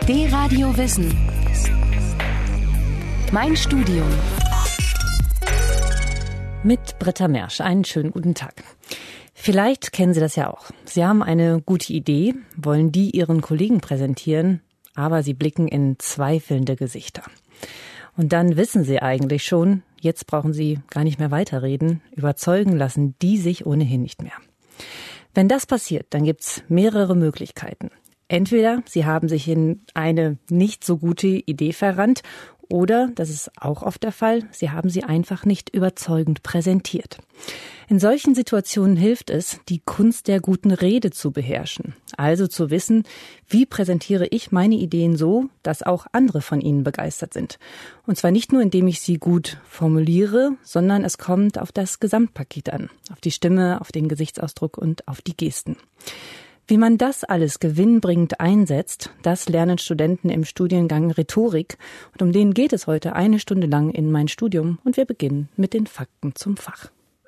D-Radio Wissen. Mein Studium. Mit Britta Mersch. Einen schönen guten Tag. Vielleicht kennen Sie das ja auch. Sie haben eine gute Idee, wollen die Ihren Kollegen präsentieren, aber Sie blicken in zweifelnde Gesichter. Und dann wissen Sie eigentlich schon, jetzt brauchen Sie gar nicht mehr weiterreden, überzeugen lassen die sich ohnehin nicht mehr. Wenn das passiert, dann gibt's mehrere Möglichkeiten. Entweder Sie haben sich in eine nicht so gute Idee verrannt oder, das ist auch oft der Fall, Sie haben sie einfach nicht überzeugend präsentiert. In solchen Situationen hilft es, die Kunst der guten Rede zu beherrschen. Also zu wissen, wie präsentiere ich meine Ideen so, dass auch andere von ihnen begeistert sind. Und zwar nicht nur, indem ich sie gut formuliere, sondern es kommt auf das Gesamtpaket an. Auf die Stimme, auf den Gesichtsausdruck und auf die Gesten. Wie man das alles gewinnbringend einsetzt, das lernen Studenten im Studiengang Rhetorik. Und um den geht es heute eine Stunde lang in mein Studium. Und wir beginnen mit den Fakten zum Fach.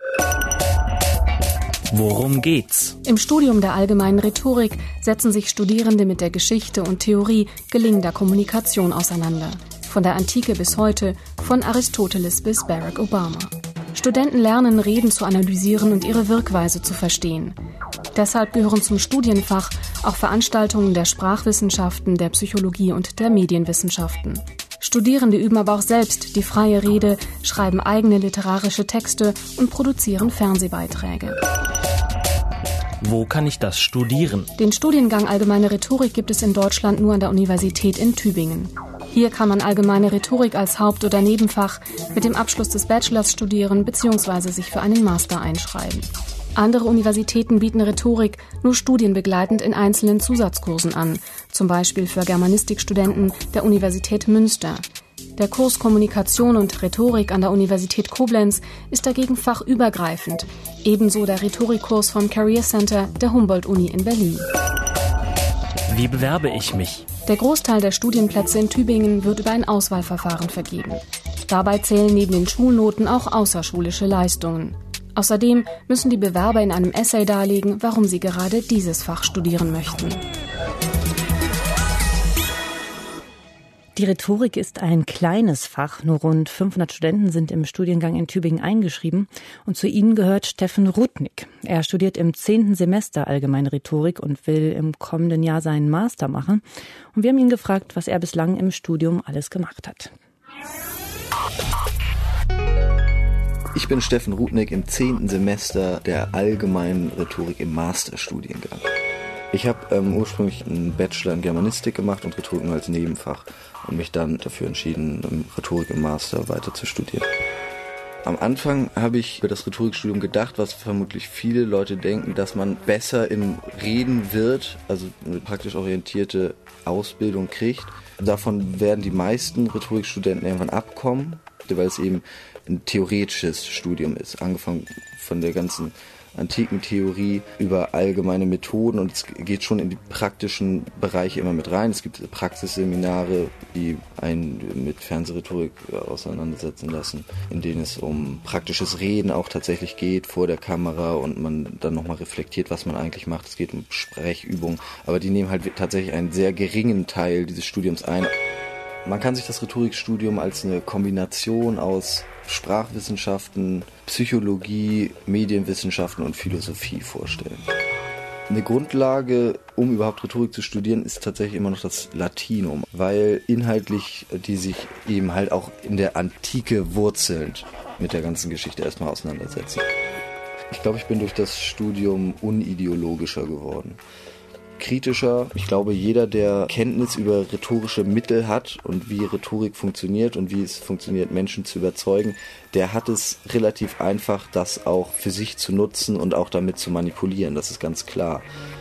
Worum geht's? Im Studium der allgemeinen Rhetorik setzen sich Studierende mit der Geschichte und Theorie gelingender Kommunikation auseinander. Von der Antike bis heute, von Aristoteles bis Barack Obama. Studenten lernen, Reden zu analysieren und ihre Wirkweise zu verstehen. Deshalb gehören zum Studienfach auch Veranstaltungen der Sprachwissenschaften, der Psychologie und der Medienwissenschaften. Studierende üben aber auch selbst die freie Rede, schreiben eigene literarische Texte und produzieren Fernsehbeiträge. Wo kann ich das studieren? Den Studiengang Allgemeine Rhetorik gibt es in Deutschland nur an der Universität in Tübingen. Hier kann man Allgemeine Rhetorik als Haupt- oder Nebenfach mit dem Abschluss des Bachelors studieren bzw. sich für einen Master einschreiben. Andere Universitäten bieten Rhetorik nur studienbegleitend in einzelnen Zusatzkursen an, zum Beispiel für Germanistikstudenten der Universität Münster. Der Kurs Kommunikation und Rhetorik an der Universität Koblenz ist dagegen fachübergreifend, ebenso der Rhetorikkurs vom Career Center der Humboldt-Uni in Berlin. Wie bewerbe ich mich? Der Großteil der Studienplätze in Tübingen wird über ein Auswahlverfahren vergeben. Dabei zählen neben den Schulnoten auch außerschulische Leistungen. Außerdem müssen die Bewerber in einem Essay darlegen, warum sie gerade dieses Fach studieren möchten. Die Rhetorik ist ein kleines Fach. Nur rund 500 Studenten sind im Studiengang in Tübingen eingeschrieben. Und zu ihnen gehört Steffen Rudnick. Er studiert im 10. Semester Allgemeine Rhetorik und will im kommenden Jahr seinen Master machen. Und wir haben ihn gefragt, was er bislang im Studium alles gemacht hat. Ich bin Steffen Rudnick im 10. Semester der Allgemeinen Rhetorik im Masterstudiengang. Ich habe ursprünglich einen Bachelor in Germanistik gemacht und Rhetorik nur als Nebenfach und mich dann dafür entschieden, Rhetorik im Master weiter zu studieren. Am Anfang habe ich über das Rhetorikstudium gedacht, was vermutlich viele Leute denken, dass man besser im Reden wird, also eine praktisch orientierte Ausbildung kriegt. Davon werden die meisten Rhetorikstudenten irgendwann abkommen, weil es eben ein theoretisches Studium ist, angefangen von der ganzen antiken Theorie über allgemeine Methoden und es geht schon in die praktischen Bereiche immer mit rein. Es gibt Praxisseminare, die einen mit Fernsehrhetorik auseinandersetzen lassen, in denen es um praktisches Reden auch tatsächlich geht vor der Kamera und man dann nochmal reflektiert, was man eigentlich macht. Es geht um Sprechübungen, aber die nehmen halt tatsächlich einen sehr geringen Teil dieses Studiums ein. Man kann sich das Rhetorikstudium als eine Kombination aus Sprachwissenschaften, Psychologie, Medienwissenschaften und Philosophie vorstellen. Eine Grundlage, um überhaupt Rhetorik zu studieren, ist tatsächlich immer noch das Latinum, weil inhaltlich die sich eben halt auch in der Antike wurzelnd mit der ganzen Geschichte erstmal auseinandersetzen. Ich glaube, ich bin durch das Studium unideologischer geworden. Kritischer. Ich glaube, jeder, der Kenntnis über rhetorische Mittel hat und wie Rhetorik funktioniert und wie es funktioniert, Menschen zu überzeugen, der hat es relativ einfach, das auch für sich zu nutzen und auch damit zu manipulieren. Das ist ganz klar.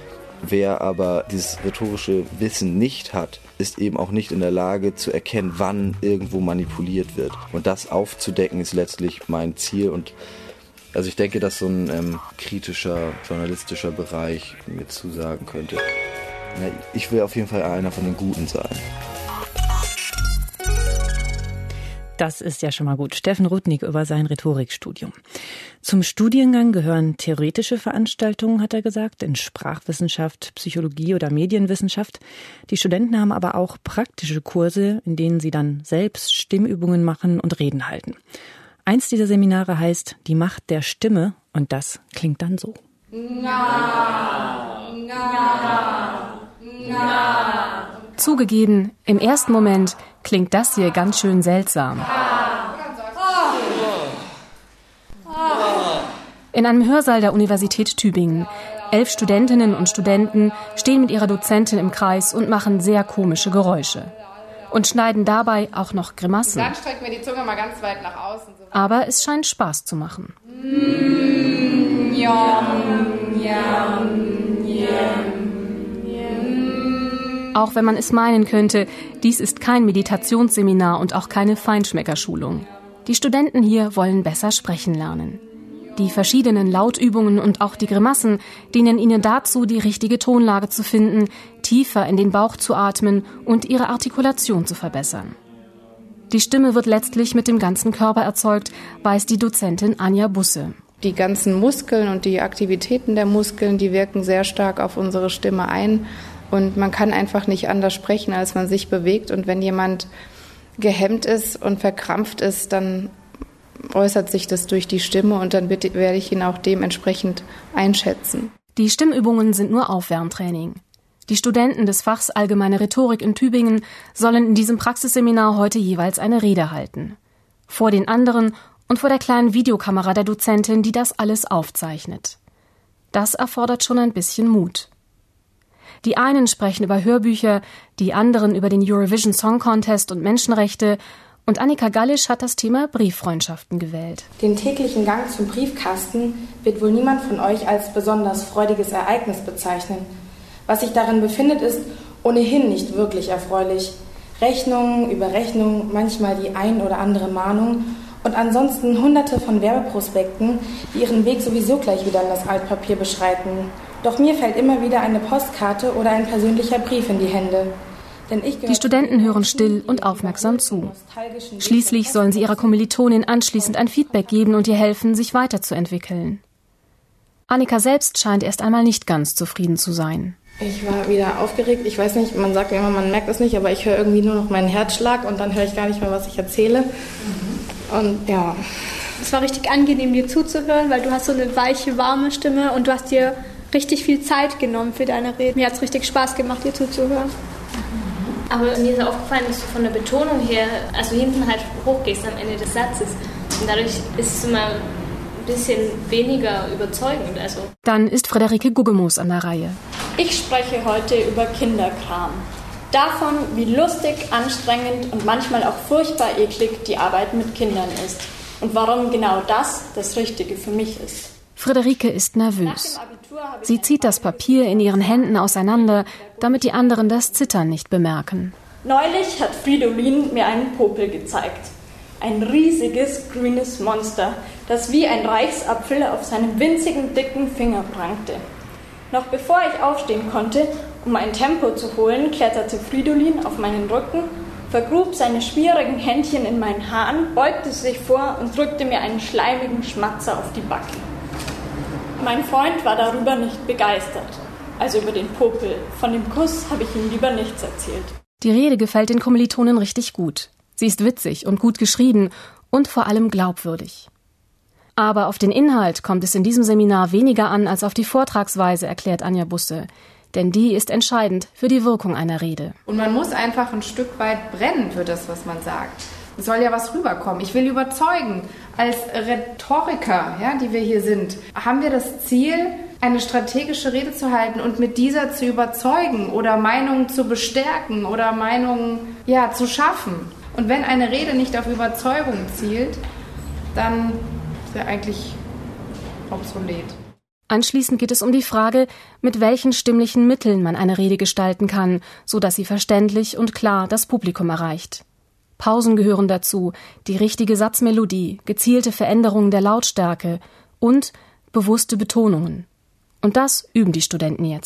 Wer aber dieses rhetorische Wissen nicht hat, ist eben auch nicht in der Lage zu erkennen, wann irgendwo manipuliert wird. Und das aufzudecken ist letztlich mein Ziel und also ich denke, dass so ein kritischer, journalistischer Bereich mir zusagen könnte. Na, ich will auf jeden Fall einer von den Guten sein. Das ist ja schon mal gut. Steffen Rudnick über sein Rhetorikstudium. Zum Studiengang gehören theoretische Veranstaltungen, hat er gesagt, in Sprachwissenschaft, Psychologie oder Medienwissenschaft. Die Studenten haben aber auch praktische Kurse, in denen sie dann selbst Stimmübungen machen und Reden halten. Eins dieser Seminare heißt Die Macht der Stimme und das klingt dann so. Zugegeben, im ersten Moment klingt das hier ganz schön seltsam. In einem Hörsaal der Universität Tübingen. 11 Studentinnen und Studenten stehen mit ihrer Dozentin im Kreis und machen sehr komische Geräusche. Und schneiden dabei auch noch Grimassen. Dann strecken wir die Zunge mal ganz weit nach außen. Aber es scheint Spaß zu machen. Auch wenn man es meinen könnte, dies ist kein Meditationsseminar und auch keine Feinschmeckerschulung. Die Studenten hier wollen besser sprechen lernen. Die verschiedenen Lautübungen und auch die Grimassen dienen ihnen dazu, die richtige Tonlage zu finden, tiefer in den Bauch zu atmen und ihre Artikulation zu verbessern. Die Stimme wird letztlich mit dem ganzen Körper erzeugt, weiß die Dozentin Anja Busse. Die ganzen Muskeln und die Aktivitäten der Muskeln, die wirken sehr stark auf unsere Stimme ein. Und man kann einfach nicht anders sprechen, als man sich bewegt. Und wenn jemand gehemmt ist und verkrampft ist, dann äußert sich das durch die Stimme und dann werde ich ihn auch dementsprechend einschätzen. Die Stimmübungen sind nur Aufwärmtraining. Die Studenten des Fachs Allgemeine Rhetorik in Tübingen sollen in diesem Praxisseminar heute jeweils eine Rede halten. Vor den anderen und vor der kleinen Videokamera der Dozentin, die das alles aufzeichnet. Das erfordert schon ein bisschen Mut. Die einen sprechen über Hörbücher, die anderen über den Eurovision Song Contest und Menschenrechte. Und Annika Gallisch hat das Thema Brieffreundschaften gewählt. Den täglichen Gang zum Briefkasten wird wohl niemand von euch als besonders freudiges Ereignis bezeichnen. Was sich darin befindet, ist ohnehin nicht wirklich erfreulich. Rechnungen über Rechnungen, manchmal die ein oder andere Mahnung und ansonsten hunderte von Werbeprospekten, die ihren Weg sowieso gleich wieder in das Altpapier beschreiten. Doch mir fällt immer wieder eine Postkarte oder ein persönlicher Brief in die Hände. Die Studenten hören still und aufmerksam zu. Schließlich sollen sie ihrer Kommilitonin anschließend ein Feedback geben und ihr helfen, sich weiterzuentwickeln. Annika selbst scheint erst einmal nicht ganz zufrieden zu sein. Ich war wieder aufgeregt. Ich weiß nicht, man sagt ja immer, man merkt es nicht, aber ich höre irgendwie nur noch meinen Herzschlag und dann höre ich gar nicht mehr, was ich erzähle. Und ja. Es war richtig angenehm, dir zuzuhören, weil du hast so eine weiche, warme Stimme und du hast dir richtig viel Zeit genommen für deine Rede. Mir hat es richtig Spaß gemacht, dir zuzuhören. Aber mir ist aufgefallen, dass du von der Betonung her, also hinten halt hochgehst am Ende des Satzes. Und dadurch ist es immer ein bisschen weniger überzeugend. Also. Dann ist Friederike Guggemoos an der Reihe. Ich spreche heute über Kinderkram. Davon, wie lustig, anstrengend und manchmal auch furchtbar eklig die Arbeit mit Kindern ist. Und warum genau das Richtige für mich ist. Friederike ist nervös. Sie zieht das Papier in ihren Händen auseinander, damit die anderen das Zittern nicht bemerken. Neulich hat Fridolin mir einen Popel gezeigt. Ein riesiges, grünes Monster, das wie ein Reichsapfel auf seinem winzigen, dicken Finger prangte. Noch bevor ich aufstehen konnte, um ein Tempo zu holen, kletterte Fridolin auf meinen Rücken, vergrub seine schmierigen Händchen in meinen Haaren, beugte sich vor und drückte mir einen schleimigen Schmatzer auf die Backe. Mein Freund war darüber nicht begeistert, also über den Popel. Von dem Kuss habe ich ihm lieber nichts erzählt. Die Rede gefällt den Kommilitonen richtig gut. Sie ist witzig und gut geschrieben und vor allem glaubwürdig. Aber auf den Inhalt kommt es in diesem Seminar weniger an als auf die Vortragsweise, erklärt Anja Busse. Denn die ist entscheidend für die Wirkung einer Rede. Und man muss einfach ein Stück weit brennen für das, was man sagt. Es soll ja was rüberkommen. Ich will überzeugen. Als Rhetoriker, ja, die wir hier sind, haben wir das Ziel, eine strategische Rede zu halten und mit dieser zu überzeugen oder Meinungen zu bestärken oder Meinungen zu schaffen. Und wenn eine Rede nicht auf Überzeugung zielt, dann ist sie eigentlich obsolet. Anschließend geht es um die Frage, mit welchen stimmlichen Mitteln man eine Rede gestalten kann, sodass sie verständlich und klar das Publikum erreicht. Pausen gehören dazu, die richtige Satzmelodie, gezielte Veränderungen der Lautstärke und bewusste Betonungen. Und das üben die Studenten jetzt.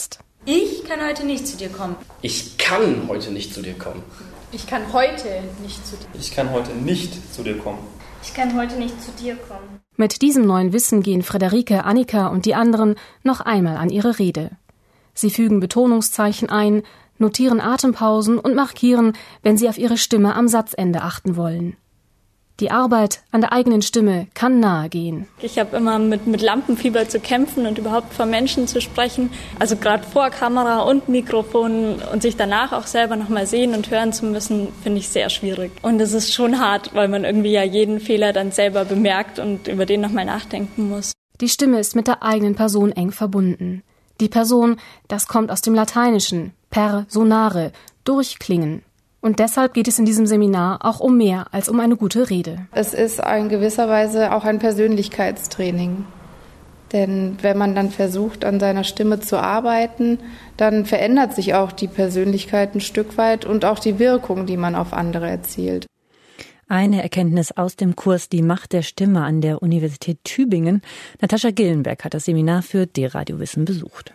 Ich kann heute nicht zu dir kommen. Ich kann heute nicht zu dir kommen. Ich kann heute nicht zu dir. Ich kann heute nicht zu dir kommen. Ich kann heute nicht zu dir kommen. Mit diesem neuen Wissen gehen Friederike, Annika und die anderen noch einmal an ihre Rede. Sie fügen Betonungszeichen ein, notieren Atempausen und markieren, wenn sie auf ihre Stimme am Satzende achten wollen. Die Arbeit an der eigenen Stimme kann nahe gehen. Ich habe immer mit Lampenfieber zu kämpfen und überhaupt vor Menschen zu sprechen. Also gerade vor Kamera und Mikrofon und sich danach auch selber nochmal sehen und hören zu müssen, finde ich sehr schwierig. Und es ist schon hart, weil man irgendwie ja jeden Fehler dann selber bemerkt und über den nochmal nachdenken muss. Die Stimme ist mit der eigenen Person eng verbunden. Die Person, das kommt aus dem Lateinischen, per sonare, durchklingen. Und deshalb geht es in diesem Seminar auch um mehr als um eine gute Rede. Es ist in gewisser Weise auch ein Persönlichkeitstraining. Denn wenn man dann versucht, an seiner Stimme zu arbeiten, dann verändert sich auch die Persönlichkeit ein Stück weit und auch die Wirkung, die man auf andere erzielt. Eine Erkenntnis aus dem Kurs Die Macht der Stimme an der Universität Tübingen. Natascha Gillenberg hat das Seminar für D-Radio Wissen besucht.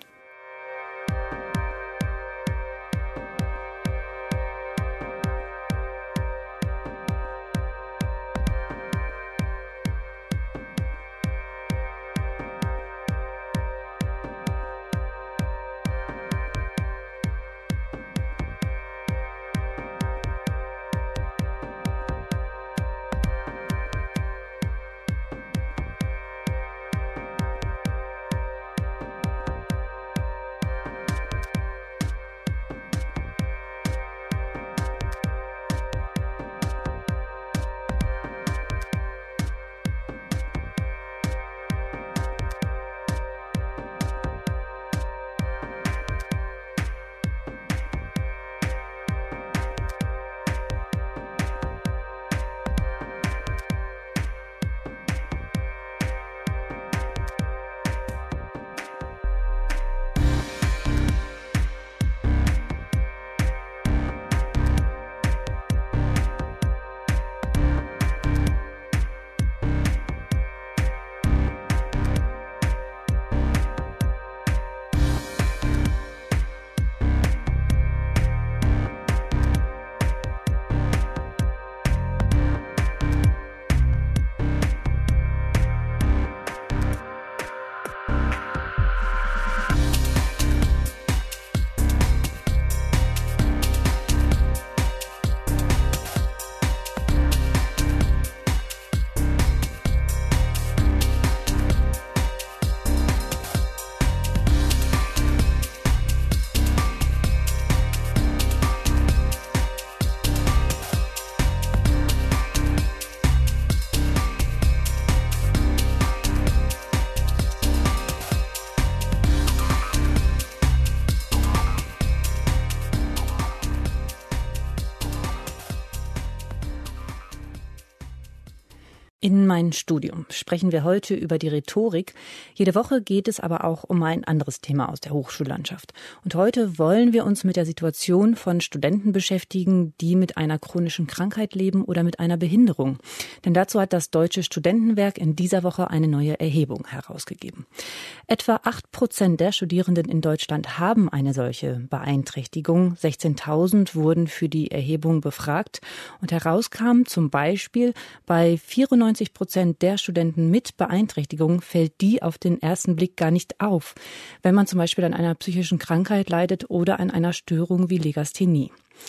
In mein Studium sprechen wir heute über die Rhetorik. Jede Woche geht es aber auch um ein anderes Thema aus der Hochschullandschaft. Und heute wollen wir uns mit der Situation von Studenten beschäftigen, die mit einer chronischen Krankheit leben oder mit einer Behinderung. Denn dazu hat das Deutsche Studentenwerk in dieser Woche eine neue Erhebung herausgegeben. Etwa 8% der Studierenden in Deutschland haben eine solche Beeinträchtigung. 16.000 wurden für die Erhebung befragt. Und herauskam zum Beispiel, bei 94% der Studenten mit Beeinträchtigung fällt die auf den ersten Blick gar nicht auf, wenn man zum Beispiel an einer psychischen Krankheit leidet oder an einer Störung wie Legasthenie.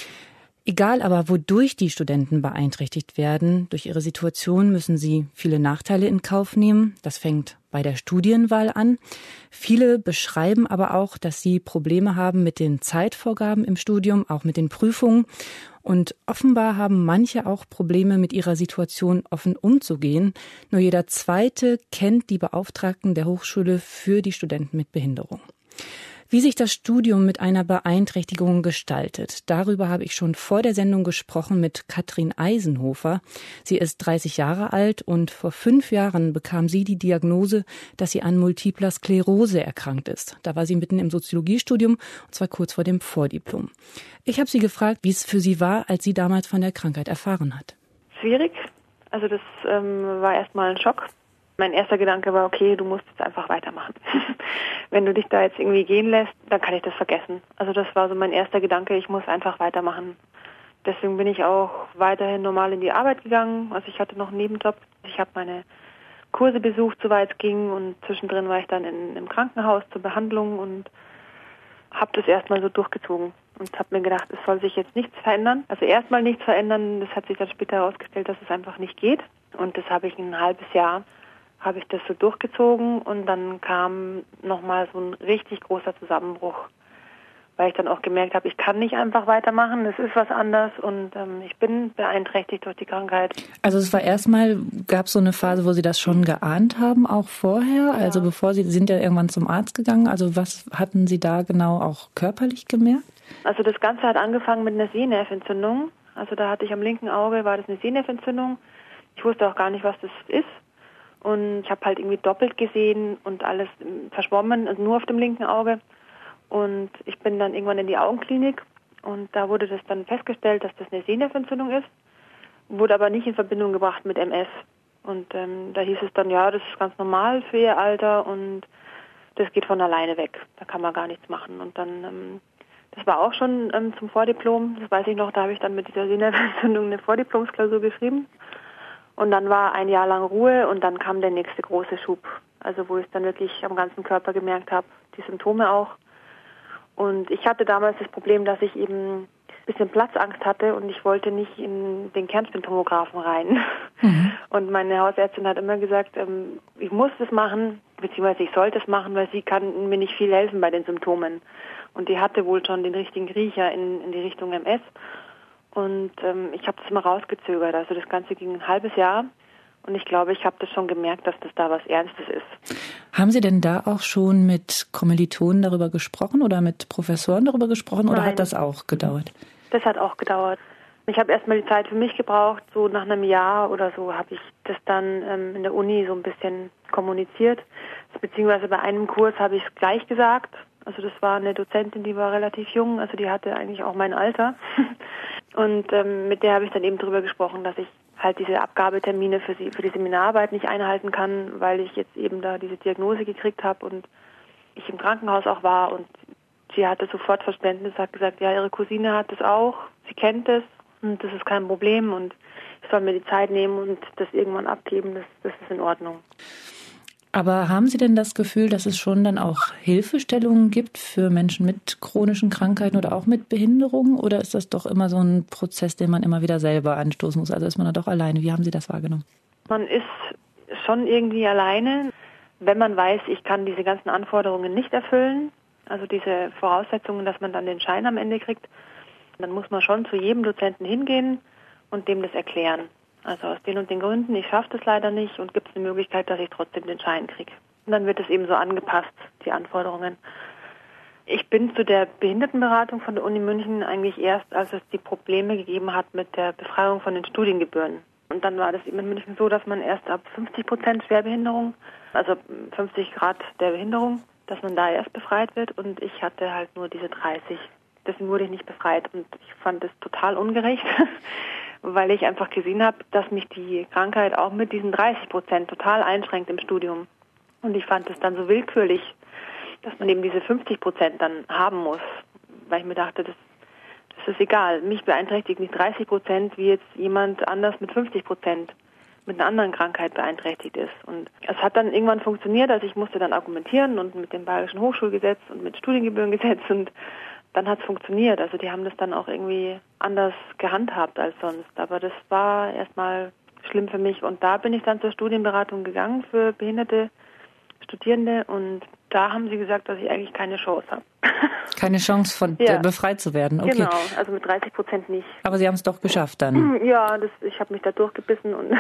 Egal aber, wodurch die Studenten beeinträchtigt werden, durch ihre Situation müssen sie viele Nachteile in Kauf nehmen. Das fängt bei der Studienwahl an. Viele beschreiben aber auch, dass sie Probleme haben mit den Zeitvorgaben im Studium, auch mit den Prüfungen. Und offenbar haben manche auch Probleme, mit ihrer Situation offen umzugehen. Nur jeder Zweite kennt die Beauftragten der Hochschule für die Studenten mit Behinderung. Wie sich das Studium mit einer Beeinträchtigung gestaltet, darüber habe ich schon vor der Sendung gesprochen mit Katrin Eisenhofer. Sie ist 30 Jahre alt und vor 5 Jahren bekam sie die Diagnose, dass sie an Multipler Sklerose erkrankt ist. Da war sie mitten im Soziologiestudium, und zwar kurz vor dem Vordiplom. Ich habe sie gefragt, wie es für sie war, als sie damals von der Krankheit erfahren hat. Schwierig. Also das war erstmal ein Schock. Mein erster Gedanke war, okay, du musst jetzt einfach weitermachen. Wenn du dich da jetzt irgendwie gehen lässt, dann kann ich das vergessen. Also das war so mein erster Gedanke, ich muss einfach weitermachen. Deswegen bin ich auch weiterhin normal in die Arbeit gegangen. Also ich hatte noch einen Nebenjob. Ich habe meine Kurse besucht, soweit es ging. Und zwischendrin war ich dann im Krankenhaus zur Behandlung und habe das erstmal so durchgezogen. Und habe mir gedacht, es soll sich jetzt nichts verändern. Also erstmal nichts verändern. Das hat sich dann später herausgestellt, dass es einfach nicht geht. Und das habe ich ein halbes Jahr, habe ich das so durchgezogen. Und dann kam nochmal so ein richtig großer Zusammenbruch. Weil ich dann auch gemerkt habe, ich kann nicht einfach weitermachen, es ist was anderes und ich bin beeinträchtigt durch die Krankheit. Also es war erstmal, gab es so eine Phase, wo Sie das schon geahnt haben, auch vorher? Ja. Also bevor Sie sind ja irgendwann zum Arzt gegangen, also was hatten Sie da genau auch körperlich gemerkt? Also das Ganze hat angefangen mit einer Sehnerventzündung. Also da hatte ich am linken Auge, war das eine Sehnerventzündung. Ich wusste auch gar nicht, was das ist. Und ich habe halt irgendwie doppelt gesehen und alles verschwommen, also nur auf dem linken Auge. Und ich bin dann irgendwann in die Augenklinik und da wurde das dann festgestellt, dass das eine Sehnerventzündung ist, wurde aber nicht in Verbindung gebracht mit MS. Und da hieß es dann, ja, das ist ganz normal für Ihr Alter und das geht von alleine weg, da kann man gar nichts machen. Und dann, das war auch schon zum Vordiplom, das weiß ich noch, da habe ich dann mit dieser Sehnerventzündung eine Vordiplomsklausur geschrieben. Und dann war ein Jahr lang Ruhe und dann kam der nächste große Schub, also wo ich dann wirklich am ganzen Körper gemerkt habe, die Symptome auch. Und ich hatte damals das Problem, dass ich eben ein bisschen Platzangst hatte und ich wollte nicht in den Kernspintomographen rein. Mhm. Und meine Hausärztin hat immer gesagt, ich muss das machen, beziehungsweise ich sollte es machen, weil sie kann mir nicht viel helfen bei den Symptomen. Und die hatte wohl schon den richtigen Riecher in die Richtung MS. Und ich habe das immer rausgezögert. Also das Ganze ging ein halbes Jahr. Und ich glaube, ich habe das schon gemerkt, dass das da was Ernstes ist. Haben Sie denn da auch schon mit Kommilitonen darüber gesprochen oder mit Professoren darüber gesprochen oder hat das auch gedauert? Das hat auch gedauert. Ich habe erstmal die Zeit für mich gebraucht. So nach einem Jahr oder so habe ich das dann in der Uni so ein bisschen kommuniziert. Beziehungsweise bei einem Kurs habe ich es gleich gesagt. Also das war eine Dozentin, die war relativ jung. Also die hatte eigentlich auch mein Alter. Und mit der habe ich dann eben darüber gesprochen, dass ich halt diese Abgabetermine für die Seminararbeit nicht einhalten kann, weil ich jetzt eben da diese Diagnose gekriegt habe und ich im Krankenhaus auch war und sie hatte sofort Verständnis, hat gesagt, ja, ihre Cousine hat es auch, sie kennt es und das ist kein Problem und ich soll mir die Zeit nehmen und das irgendwann abgeben, das ist in Ordnung. Aber haben Sie denn das Gefühl, dass es schon dann auch Hilfestellungen gibt für Menschen mit chronischen Krankheiten oder auch mit Behinderungen? Oder ist das doch immer so ein Prozess, den man immer wieder selber anstoßen muss? Also ist man da doch alleine? Wie haben Sie das wahrgenommen? Man ist schon irgendwie alleine, wenn man weiß, ich kann diese ganzen Anforderungen nicht erfüllen. Also diese Voraussetzungen, dass man dann den Schein am Ende kriegt. Dann muss man schon zu jedem Dozenten hingehen und dem das erklären. Also aus den und den Gründen, ich schaffe das leider nicht und gibt es eine Möglichkeit, dass ich trotzdem den Schein kriege. Und dann wird es eben so angepasst, die Anforderungen. Ich bin zu der Behindertenberatung von der Uni München eigentlich erst, als es die Probleme gegeben hat mit der Befreiung von den Studiengebühren. Und dann war das eben in München so, dass man erst ab 50% Schwerbehinderung, also 50 Grad der Behinderung, dass man da erst befreit wird und ich hatte halt nur diese 30. Deswegen wurde ich nicht befreit und ich fand das total ungerecht. Weil ich einfach gesehen habe, dass mich die Krankheit auch mit diesen 30% total einschränkt im Studium. Und ich fand es dann so willkürlich, dass man eben diese 50% dann haben muss. Weil ich mir dachte, das ist egal. Mich beeinträchtigt nicht 30%, wie jetzt jemand anders mit 50% mit einer anderen Krankheit beeinträchtigt ist. Und es hat dann irgendwann funktioniert, also ich musste dann argumentieren und mit dem Bayerischen Hochschulgesetz und mit Studiengebührengesetz und dann hat es funktioniert. Also die haben das dann auch irgendwie anders gehandhabt als sonst. Aber das war erstmal schlimm für mich. Und da bin ich dann zur Studienberatung gegangen für behinderte Studierende. Und da haben sie gesagt, dass ich eigentlich keine Chance habe. Keine Chance, von befreit zu werden? Okay. Genau, also mit 30% nicht. Aber Sie haben es doch geschafft dann? Ja, ich habe mich da durchgebissen und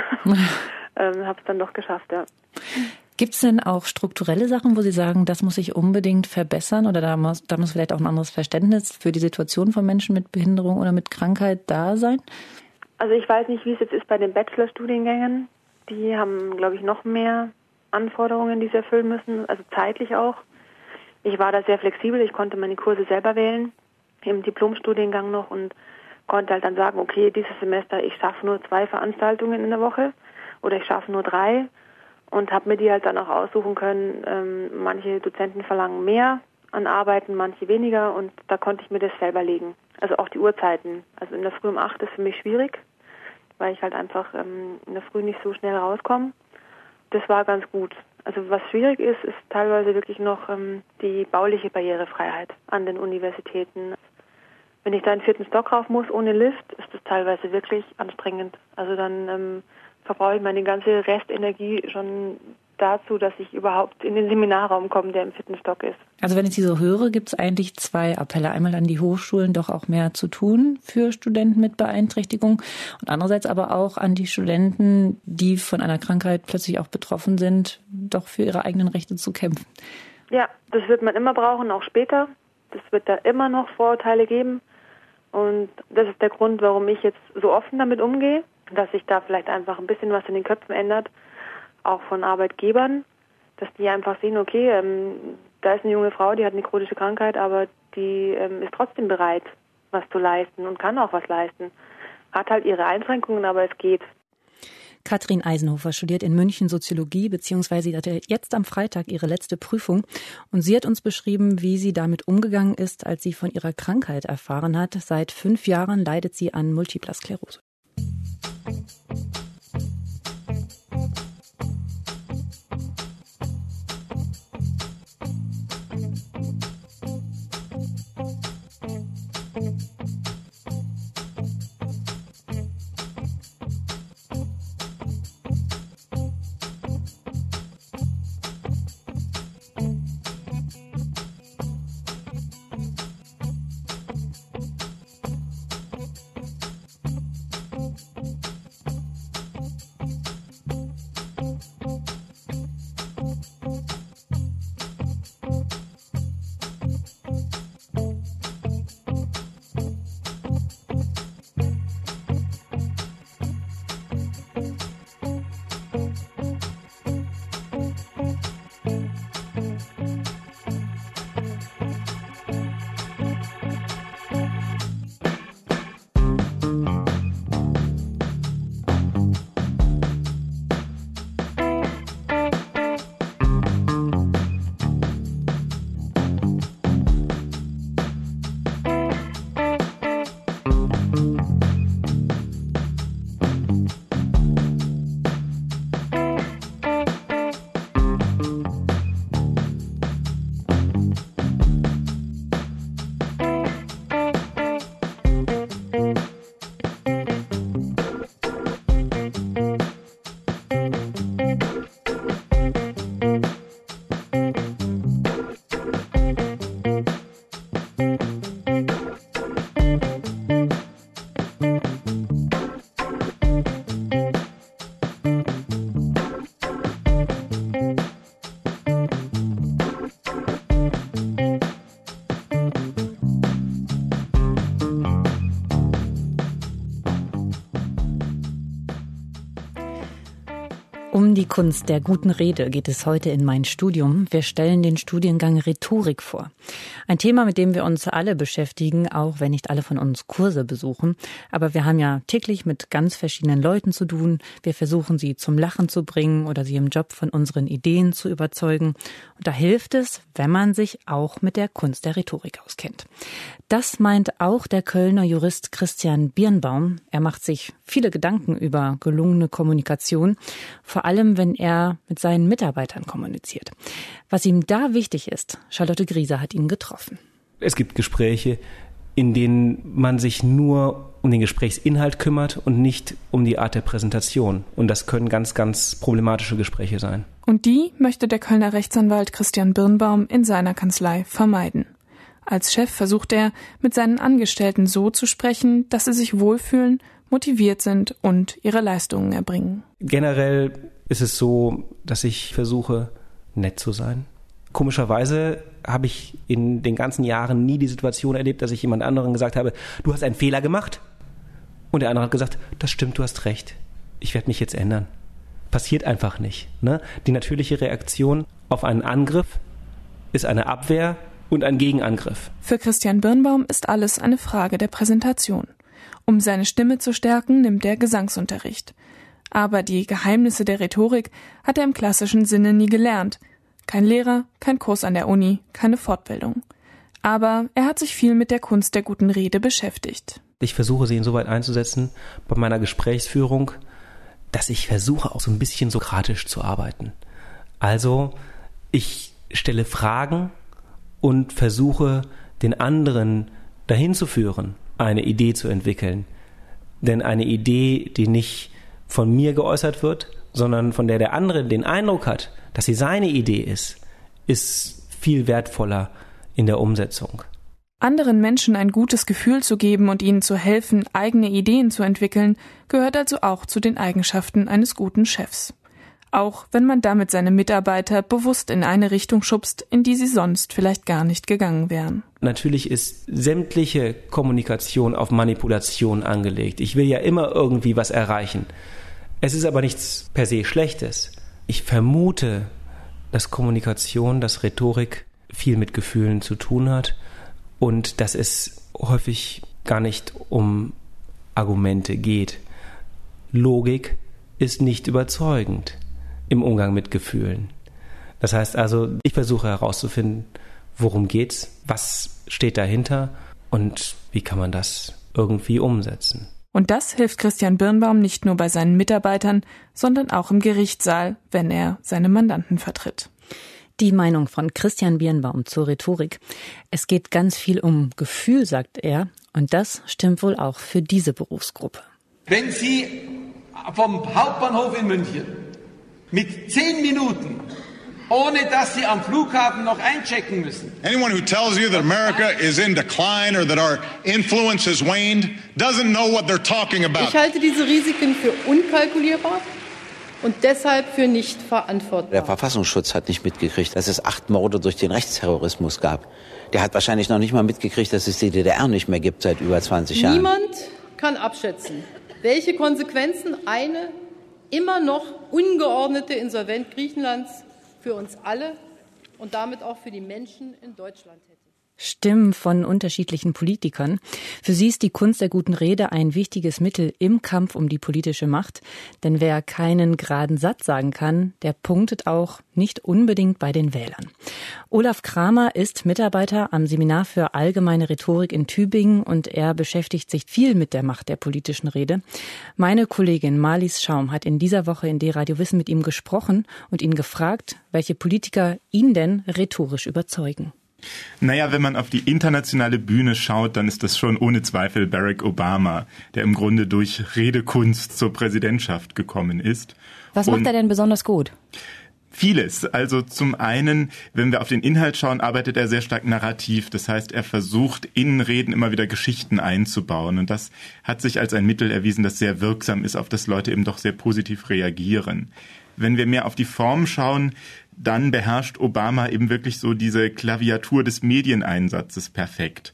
habe es dann doch geschafft, ja. Gibt es denn auch strukturelle Sachen, wo Sie sagen, das muss sich unbedingt verbessern oder da muss vielleicht auch ein anderes Verständnis für die Situation von Menschen mit Behinderung oder mit Krankheit da sein? Also ich weiß nicht, wie es jetzt ist bei den Bachelorstudiengängen. Die haben, glaube ich, noch mehr Anforderungen, die sie erfüllen müssen, also zeitlich auch. Ich war da sehr flexibel, ich konnte meine Kurse selber wählen, im Diplomstudiengang noch und konnte halt dann sagen, okay, dieses Semester, ich schaffe nur 2 Veranstaltungen in der Woche oder ich schaffe nur 3. und habe mir die halt dann auch aussuchen können. Manche Dozenten verlangen mehr an Arbeiten, manche weniger und da konnte ich mir das selber legen. Also auch die Uhrzeiten. Also in der Früh um 8 ist für mich schwierig, weil ich halt einfach in der Früh nicht so schnell rauskomme. Das war ganz gut. Also was schwierig ist teilweise wirklich noch die bauliche Barrierefreiheit an den Universitäten. Wenn ich da in den 4. Stock rauf muss ohne Lift, ist das teilweise wirklich anstrengend. Also dann verbrauche ich meine ganze Restenergie schon dazu, dass ich überhaupt in den Seminarraum komme, der im 4. Stock ist. Also wenn ich Sie so höre, gibt es eigentlich 2 Appelle. Einmal an die Hochschulen, doch auch mehr zu tun für Studenten mit Beeinträchtigung und andererseits aber auch an die Studenten, die von einer Krankheit plötzlich auch betroffen sind, doch für ihre eigenen Rechte zu kämpfen. Ja, das wird man immer brauchen, auch später. Das wird da immer noch Vorurteile geben und das ist der Grund, warum ich jetzt so offen damit umgehe, dass sich da vielleicht einfach ein bisschen was in den Köpfen ändert, auch von Arbeitgebern, dass die einfach sehen, okay, da ist eine junge Frau, die hat eine chronische Krankheit, aber die ist trotzdem bereit, was zu leisten und kann auch was leisten. Hat halt ihre Einschränkungen, aber es geht. Katrin Eisenhofer studiert in München Soziologie, beziehungsweise sie hatte jetzt am Freitag ihre letzte Prüfung. Und sie hat uns beschrieben, wie sie damit umgegangen ist, als sie von ihrer Krankheit erfahren hat. Seit 5 Jahren leidet sie an Multipler Sklerose. Um die Kunst der guten Rede geht es heute in mein Studium. Wir stellen den Studiengang Rhetorik vor. Ein Thema, mit dem wir uns alle beschäftigen, auch wenn nicht alle von uns Kurse besuchen. Aber wir haben ja täglich mit ganz verschiedenen Leuten zu tun. Wir versuchen, sie zum Lachen zu bringen oder sie im Job von unseren Ideen zu überzeugen. Und da hilft es, wenn man sich auch mit der Kunst der Rhetorik auskennt. Das meint auch der Kölner Jurist Christian Birnbaum. Er macht sich viele Gedanken über gelungene Kommunikation, vor allem wenn er mit seinen Mitarbeitern kommuniziert. Was ihm da wichtig ist, Charlotte Grieser hat ihn getroffen. Es gibt Gespräche, in denen man sich nur um den Gesprächsinhalt kümmert und nicht um die Art der Präsentation. Und das können ganz, ganz problematische Gespräche sein. Und die möchte der Kölner Rechtsanwalt Christian Birnbaum in seiner Kanzlei vermeiden. Als Chef versucht er, mit seinen Angestellten so zu sprechen, dass sie sich wohlfühlen, motiviert sind und ihre Leistungen erbringen. Generell ist es so, dass ich versuche, nett zu sein. Komischerweise habe ich in den ganzen Jahren nie die Situation erlebt, dass ich jemand anderen gesagt habe, du hast einen Fehler gemacht. Und der andere hat gesagt, das stimmt, du hast recht. Ich werde mich jetzt ändern. Passiert einfach nicht. Ne? Die natürliche Reaktion auf einen Angriff ist eine Abwehr und ein Gegenangriff. Für Christian Birnbaum ist alles eine Frage der Präsentation. Um seine Stimme zu stärken, nimmt er Gesangsunterricht. Aber die Geheimnisse der Rhetorik hat er im klassischen Sinne nie gelernt. Kein Lehrer, kein Kurs an der Uni, keine Fortbildung. Aber er hat sich viel mit der Kunst der guten Rede beschäftigt. Ich versuche, sie insoweit einzusetzen bei meiner Gesprächsführung, dass ich versuche, auch so ein bisschen sokratisch zu arbeiten. Also, ich stelle Fragen und versuche, den anderen dahin zu führen, eine Idee zu entwickeln. Denn eine Idee, die nicht von mir geäußert wird, sondern von der andere den Eindruck hat, dass sie seine Idee ist viel wertvoller in der Umsetzung. Anderen Menschen ein gutes Gefühl zu geben und ihnen zu helfen, eigene Ideen zu entwickeln, gehört also auch zu den Eigenschaften eines guten Chefs. Auch wenn man damit seine Mitarbeiter bewusst in eine Richtung schubst, in die sie sonst vielleicht gar nicht gegangen wären. Natürlich ist sämtliche Kommunikation auf Manipulation angelegt. Ich will ja immer irgendwie was erreichen. Es ist aber nichts per se Schlechtes. Ich vermute, dass Kommunikation, dass Rhetorik viel mit Gefühlen zu tun hat und dass es häufig gar nicht um Argumente geht. Logik ist nicht überzeugend im Umgang mit Gefühlen. Das heißt also, ich versuche herauszufinden, worum geht's, was steht dahinter und wie kann man das irgendwie umsetzen. Und das hilft Christian Birnbaum nicht nur bei seinen Mitarbeitern, sondern auch im Gerichtssaal, wenn er seine Mandanten vertritt. Die Meinung von Christian Birnbaum zur Rhetorik. Es geht ganz viel um Gefühl, sagt er, und das stimmt wohl auch für diese Berufsgruppe. Wenn Sie vom Hauptbahnhof in München mit 10 Minuten, ohne dass Sie am Flughafen noch einchecken müssen. Anyone who tells you that America is in decline or that our influence has waned doesn't know what they're talking about. Ich halte diese Risiken für unkalkulierbar und deshalb für nicht verantwortbar. Der Verfassungsschutz hat nicht mitgekriegt, dass es 8 Morde durch den Rechtsterrorismus gab. Der hat wahrscheinlich noch nicht mal mitgekriegt, dass es die DDR nicht mehr gibt seit über 20 Jahren. Niemand kann abschätzen, welche Konsequenzen eine immer noch ungeordnete Insolvenz Griechenlands für uns alle und damit auch für die Menschen in Deutschland hätte. Stimmen von unterschiedlichen Politikern. Für sie ist die Kunst der guten Rede ein wichtiges Mittel im Kampf um die politische Macht. Denn wer keinen geraden Satz sagen kann, der punktet auch nicht unbedingt bei den Wählern. Olaf Kramer ist Mitarbeiter am Seminar für allgemeine Rhetorik in Tübingen und er beschäftigt sich viel mit der Macht der politischen Rede. Meine Kollegin Marlies Schaum hat in dieser Woche in D-Radio Wissen mit ihm gesprochen und ihn gefragt, welche Politiker ihn denn rhetorisch überzeugen. Naja, wenn man auf die internationale Bühne schaut, dann ist das schon ohne Zweifel Barack Obama, der im Grunde durch Redekunst zur Präsidentschaft gekommen ist. Was macht er denn besonders gut? Vieles. Also zum einen, wenn wir auf den Inhalt schauen, arbeitet er sehr stark narrativ. Das heißt, er versucht in Reden immer wieder Geschichten einzubauen. Und das hat sich als ein Mittel erwiesen, das sehr wirksam ist, auf das Leute eben doch sehr positiv reagieren. Wenn wir mehr auf die Form schauen, dann beherrscht Obama eben wirklich so diese Klaviatur des Medieneinsatzes perfekt.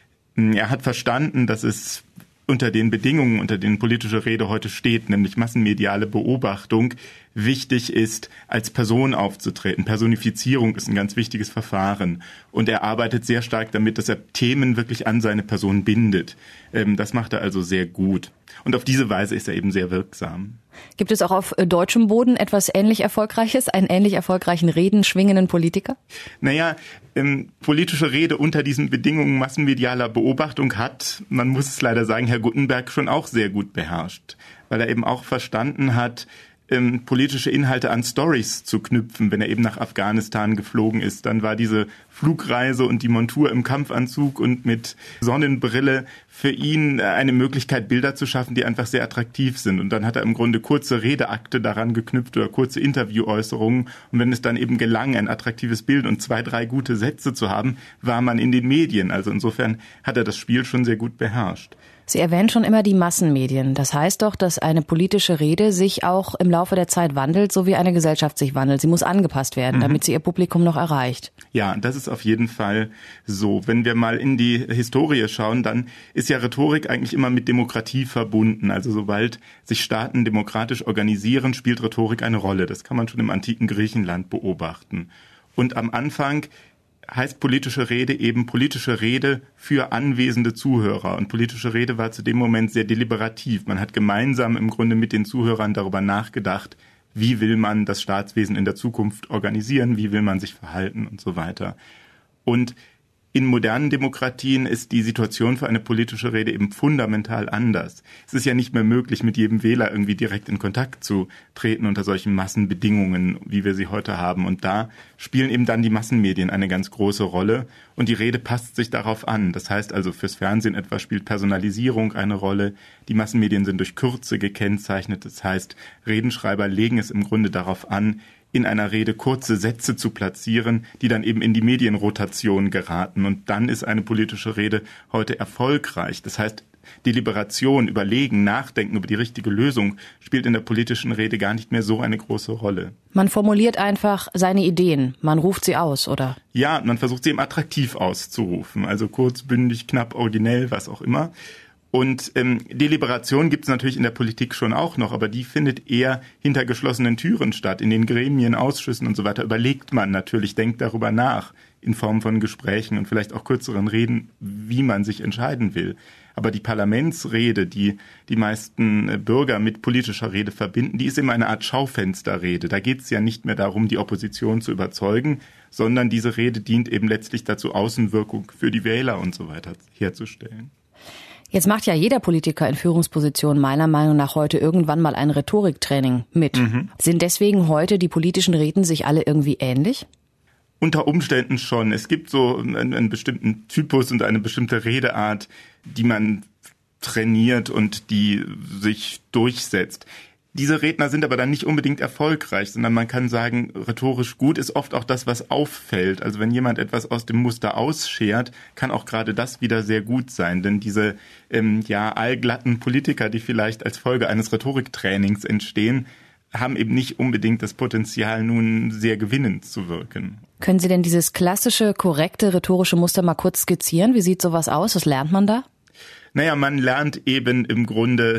Er hat verstanden, dass es unter den Bedingungen, unter denen politische Rede heute steht, nämlich massenmediale Beobachtung, wichtig ist, als Person aufzutreten. Personifizierung ist ein ganz wichtiges Verfahren. Und er arbeitet sehr stark damit, dass er Themen wirklich an seine Person bindet. Das macht er also sehr gut. Und auf diese Weise ist er eben sehr wirksam. Gibt es auch auf deutschem Boden etwas ähnlich Erfolgreiches, einen ähnlich erfolgreichen redenschwingenden Politiker? Naja, politische Rede unter diesen Bedingungen massenmedialer Beobachtung hat, man muss es leider sagen, Herr Guttenberg schon auch sehr gut beherrscht, weil er eben auch verstanden hat, politische Inhalte an Stories zu knüpfen. Wenn er eben nach Afghanistan geflogen ist, dann war diese Flugreise und die Montur im Kampfanzug und mit Sonnenbrille für ihn eine Möglichkeit, Bilder zu schaffen, die einfach sehr attraktiv sind. Und dann hat er im Grunde kurze Redeakte daran geknüpft oder kurze Interviewäußerungen. Und wenn es dann eben gelang, ein attraktives Bild und 2, 3 gute Sätze zu haben, war man in den Medien. Also insofern hat er das Spiel schon sehr gut beherrscht. Sie erwähnen schon immer die Massenmedien. Das heißt doch, dass eine politische Rede sich auch im Laufe der Zeit wandelt, so wie eine Gesellschaft sich wandelt. Sie muss angepasst werden, damit sie ihr Publikum noch erreicht. Ja, das ist auf jeden Fall so. Wenn wir mal in die Historie schauen, dann ist ja Rhetorik eigentlich immer mit Demokratie verbunden. Also sobald sich Staaten demokratisch organisieren, spielt Rhetorik eine Rolle. Das kann man schon im antiken Griechenland beobachten. Und am Anfang heißt politische Rede eben politische Rede für anwesende Zuhörer. Und politische Rede war zu dem Moment sehr deliberativ. Man hat gemeinsam im Grunde mit den Zuhörern darüber nachgedacht, wie will man das Staatswesen in der Zukunft organisieren, wie will man sich verhalten und so weiter. Und in modernen Demokratien ist die Situation für eine politische Rede eben fundamental anders. Es ist ja nicht mehr möglich, mit jedem Wähler irgendwie direkt in Kontakt zu treten unter solchen Massenbedingungen, wie wir sie heute haben. Und da spielen eben dann die Massenmedien eine ganz große Rolle. Und die Rede passt sich darauf an. Das heißt also, fürs Fernsehen etwa spielt Personalisierung eine Rolle. Die Massenmedien sind durch Kürze gekennzeichnet. Das heißt, Redenschreiber legen es im Grunde darauf an, in einer Rede kurze Sätze zu platzieren, die dann eben in die Medienrotation geraten. Und dann ist eine politische Rede heute erfolgreich. Das heißt, Deliberation, Überlegen, Nachdenken über die richtige Lösung spielt in der politischen Rede gar nicht mehr so eine große Rolle. Man formuliert einfach seine Ideen, man ruft sie aus, oder? Ja, man versucht sie eben attraktiv auszurufen, also kurz, bündig, knapp, originell, was auch immer. Und Deliberation gibt es natürlich in der Politik schon auch noch, aber die findet eher hinter geschlossenen Türen statt. In den Gremien, Ausschüssen und so weiter überlegt man natürlich, denkt darüber nach, in Form von Gesprächen und vielleicht auch kürzeren Reden, wie man sich entscheiden will. Aber die Parlamentsrede, die die meisten Bürger mit politischer Rede verbinden, die ist immer eine Art Schaufensterrede. Da geht es ja nicht mehr darum, die Opposition zu überzeugen, sondern diese Rede dient eben letztlich dazu, Außenwirkung für die Wähler und so weiter herzustellen. Jetzt macht ja jeder Politiker in Führungspositionen meiner Meinung nach heute irgendwann mal ein Rhetoriktraining mit. Sind deswegen heute die politischen Reden sich alle irgendwie ähnlich? Unter Umständen schon. Es gibt so einen bestimmten Typus und eine bestimmte Redeart, die man trainiert und die sich durchsetzt. Diese Redner sind aber dann nicht unbedingt erfolgreich, sondern man kann sagen, rhetorisch gut ist oft auch das, was auffällt. Also wenn jemand etwas aus dem Muster ausschert, kann auch gerade das wieder sehr gut sein. Denn diese allglatten Politiker, die vielleicht als Folge eines Rhetoriktrainings entstehen, haben eben nicht unbedingt das Potenzial, nun sehr gewinnend zu wirken. Können Sie denn dieses klassische, korrekte rhetorische Muster mal kurz skizzieren? Wie sieht sowas aus? Was lernt man da? Naja, man lernt eben im Grunde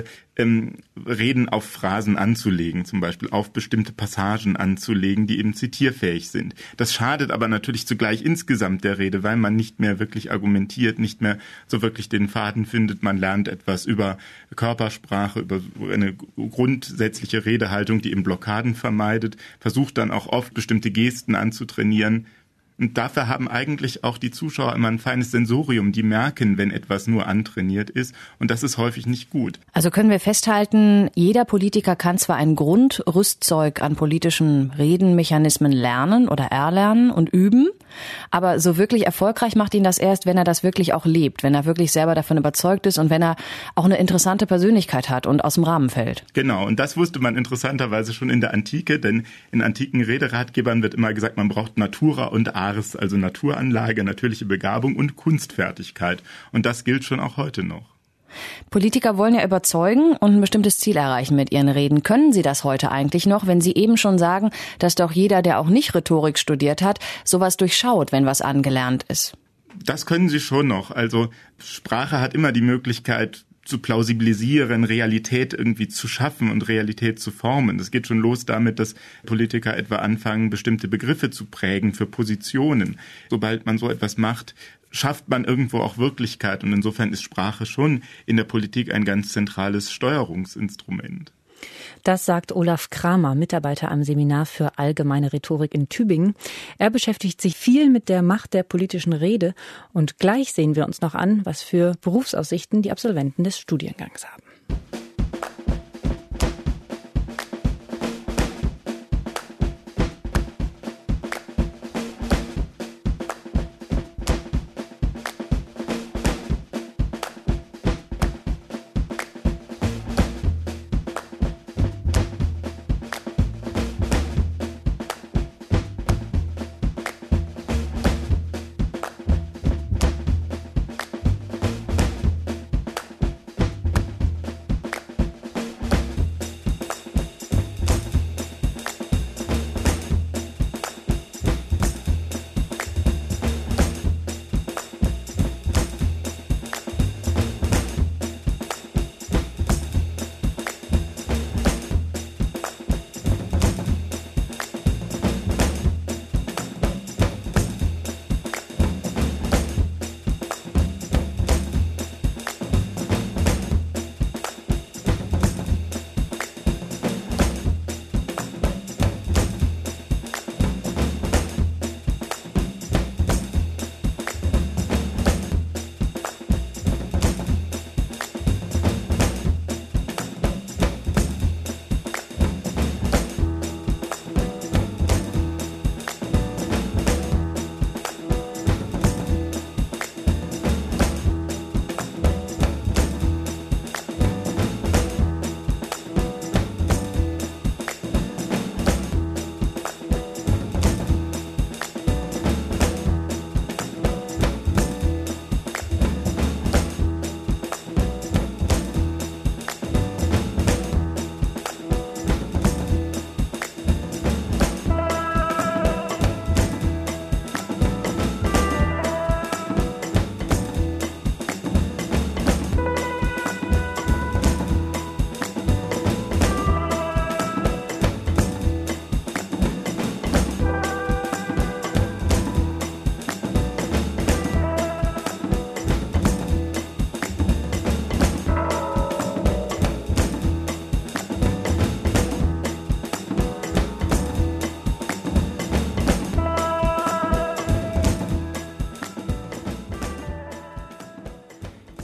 Reden auf Phrasen anzulegen, zum Beispiel auf bestimmte Passagen anzulegen, die eben zitierfähig sind. Das schadet aber natürlich zugleich insgesamt der Rede, weil man nicht mehr wirklich argumentiert, nicht mehr so wirklich den Faden findet. Man lernt etwas über Körpersprache, über eine grundsätzliche Redehaltung, die eben Blockaden vermeidet, versucht dann auch oft bestimmte Gesten anzutrainieren. Und dafür haben eigentlich auch die Zuschauer immer ein feines Sensorium. Die merken, wenn etwas nur antrainiert ist. Und das ist häufig nicht gut. Also können wir festhalten, jeder Politiker kann zwar ein Grundrüstzeug an politischen Redenmechanismen lernen oder erlernen und üben, aber so wirklich erfolgreich macht ihn das erst, wenn er das wirklich auch lebt, wenn er wirklich selber davon überzeugt ist und wenn er auch eine interessante Persönlichkeit hat und aus dem Rahmen fällt. Genau, und das wusste man interessanterweise schon in der Antike, denn in antiken Rederatgebern wird immer gesagt, man braucht Natura und Ars, also Naturanlage, natürliche Begabung und Kunstfertigkeit. Und das gilt schon auch heute noch. Politiker wollen ja überzeugen und ein bestimmtes Ziel erreichen mit ihren Reden. Können sie das heute eigentlich noch, wenn sie eben schon sagen, dass doch jeder, der auch nicht Rhetorik studiert hat, sowas durchschaut, wenn was angelernt ist? Das können sie schon noch. Also Sprache hat immer die Möglichkeit zu plausibilisieren, Realität irgendwie zu schaffen und Realität zu formen. Das geht schon los damit, dass Politiker etwa anfangen, bestimmte Begriffe zu prägen für Positionen. Sobald man so etwas macht, schafft man irgendwo auch Wirklichkeit. Und insofern ist Sprache schon in der Politik ein ganz zentrales Steuerungsinstrument. Das sagt Olaf Kramer, Mitarbeiter am Seminar für allgemeine Rhetorik in Tübingen. Er beschäftigt sich viel mit der Macht der politischen Rede. Und gleich sehen wir uns noch an, was für Berufsaussichten die Absolventen des Studiengangs haben.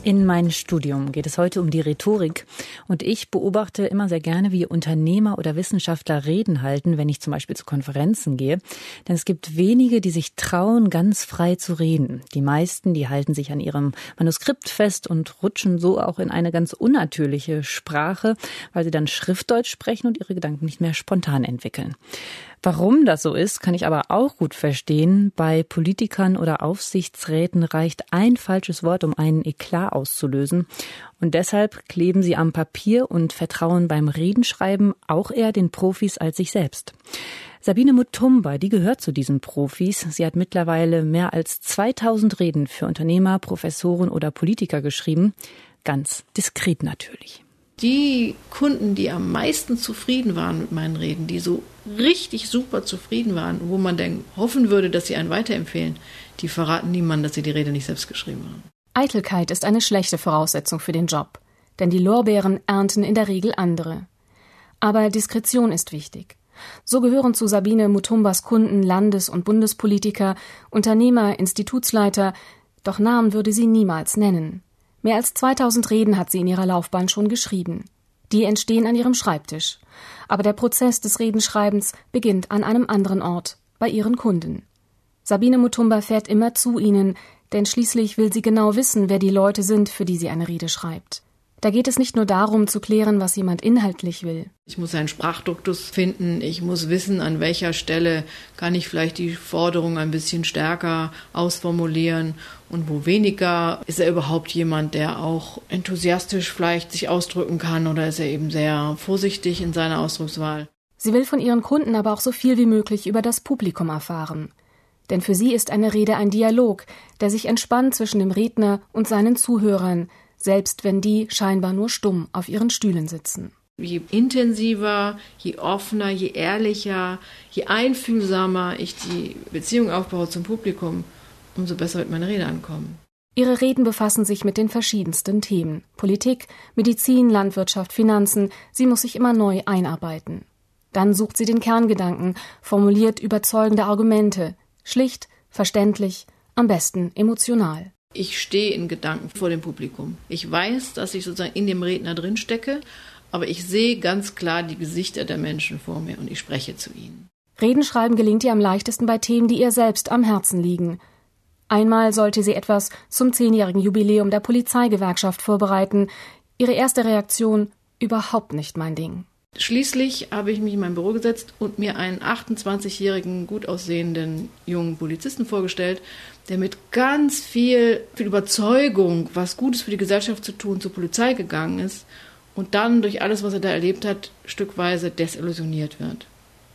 In meinem Studium geht es heute um die Rhetorik und ich beobachte immer sehr gerne, wie Unternehmer oder Wissenschaftler Reden halten, wenn ich zum Beispiel zu Konferenzen gehe. Denn es gibt wenige, die sich trauen, ganz frei zu reden. Die meisten, die halten sich an ihrem Manuskript fest und rutschen so auch in eine ganz unnatürliche Sprache, weil sie dann Schriftdeutsch sprechen und ihre Gedanken nicht mehr spontan entwickeln. Warum das so ist, kann ich aber auch gut verstehen. Bei Politikern oder Aufsichtsräten reicht ein falsches Wort, um einen Eklat auszulösen. Und deshalb kleben sie am Papier und vertrauen beim Redenschreiben auch eher den Profis als sich selbst. Sabine Mutumba, die gehört zu diesen Profis. Sie hat mittlerweile mehr als 2000 Reden für Unternehmer, Professoren oder Politiker geschrieben. Ganz diskret natürlich. Die Kunden, die am meisten zufrieden waren mit meinen Reden, die so richtig super zufrieden waren, wo man dann hoffen würde, dass sie einen weiterempfehlen, die verraten niemandem, dass sie die Rede nicht selbst geschrieben haben. Eitelkeit ist eine schlechte Voraussetzung für den Job, denn die Lorbeeren ernten in der Regel andere. Aber Diskretion ist wichtig. So gehören zu Sabine Mutumbas Kunden Landes- und Bundespolitiker, Unternehmer, Institutsleiter, doch Namen würde sie niemals nennen. Mehr als 2000 Reden hat sie in ihrer Laufbahn schon geschrieben. Die entstehen an ihrem Schreibtisch. Aber der Prozess des Redenschreibens beginnt an einem anderen Ort, bei ihren Kunden. Sabine Mutumba fährt immer zu ihnen, denn schließlich will sie genau wissen, wer die Leute sind, für die sie eine Rede schreibt. Da geht es nicht nur darum, zu klären, was jemand inhaltlich will. Ich muss einen Sprachduktus finden, ich muss wissen, an welcher Stelle kann ich vielleicht die Forderung ein bisschen stärker ausformulieren und wo weniger. Ist er überhaupt jemand, der auch enthusiastisch vielleicht sich ausdrücken kann oder ist er eben sehr vorsichtig in seiner Ausdruckswahl? Sie will von ihren Kunden aber auch so viel wie möglich über das Publikum erfahren. Denn für sie ist eine Rede ein Dialog, der sich entspannt zwischen dem Redner und seinen Zuhörern, selbst wenn die scheinbar nur stumm auf ihren Stühlen sitzen. Je intensiver, je offener, je ehrlicher, je einfühlsamer ich die Beziehung aufbaue zum Publikum, umso besser wird meine Rede ankommen. Ihre Reden befassen sich mit den verschiedensten Themen. Politik, Medizin, Landwirtschaft, Finanzen. Sie muss sich immer neu einarbeiten. Dann sucht sie den Kerngedanken, formuliert überzeugende Argumente. Schlicht, verständlich, am besten emotional. Ich stehe in Gedanken vor dem Publikum. Ich weiß, dass ich sozusagen in dem Redner drin stecke, aber ich sehe ganz klar die Gesichter der Menschen vor mir und ich spreche zu ihnen. Redenschreiben gelingt ihr am leichtesten bei Themen, die ihr selbst am Herzen liegen. Einmal sollte sie etwas zum 10-jährigen Jubiläum der Polizeigewerkschaft vorbereiten. Ihre erste Reaktion: überhaupt nicht mein Ding. Schließlich habe ich mich in mein Büro gesetzt und mir einen 28-jährigen, gut aussehenden jungen Polizisten vorgestellt, der mit ganz viel Überzeugung, was Gutes für die Gesellschaft zu tun, zur Polizei gegangen ist und dann durch alles, was er da erlebt hat, stückweise desillusioniert wird.